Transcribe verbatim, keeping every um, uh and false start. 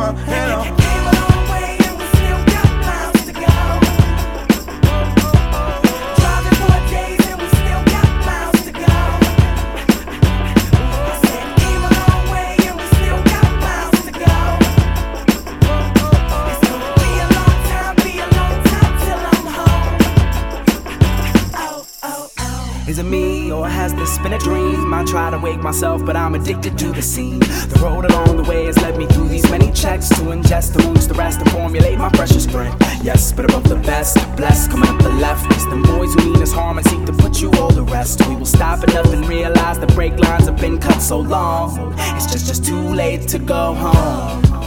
my head on. Came a long way and we still got miles to go. Driving for days and we still got miles to go. I said came a long way and we still got miles to go. It's gonna be a long time, be a long time till I'm home. Oh, oh, oh. Is it me, or has this been a dream? I try to wake myself, but I'm addicted to the scene. The road along the way has led me through these many checks to ingest amongst the rest and formulate my precious bread. Yes, but above the best, blessed coming up the left. It's the boys who mean us harm and seek to put you all to rest. We will stop enough and realize the brake lines have been cut so long. It's just, just too late to go home.